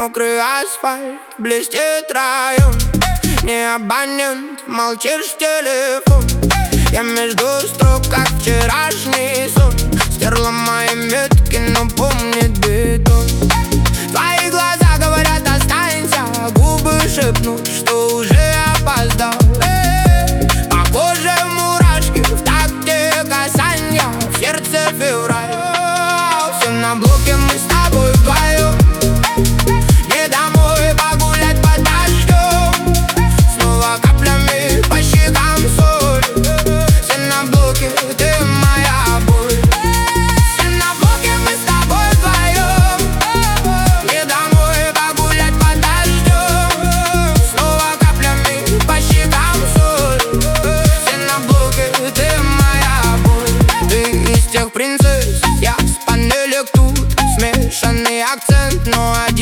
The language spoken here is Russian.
Мокрый асфальт, блестит район. Не абонент, молчишь в телефон. Я между строк, как вчерашний сон. Стерла мои метки, но помнит бетон. Твои глаза говорят останься, губы шепнут, что уже опоздал. По коже мурашки, в такте касанья, в сердце февраль. Все на блоке, мы с тобой вдвоем. Не домой погулять под дождем. Снова каплями по щекам соль. Все на блоке, ты моя боль. Все на блоке, мы с тобой вдвоем. Не домой погулять под дождем. Снова каплями по щекам соль. Все на блоке, ты моя боль. Ты из тех принцесс, я с панелек тут. Смешанный акцент, но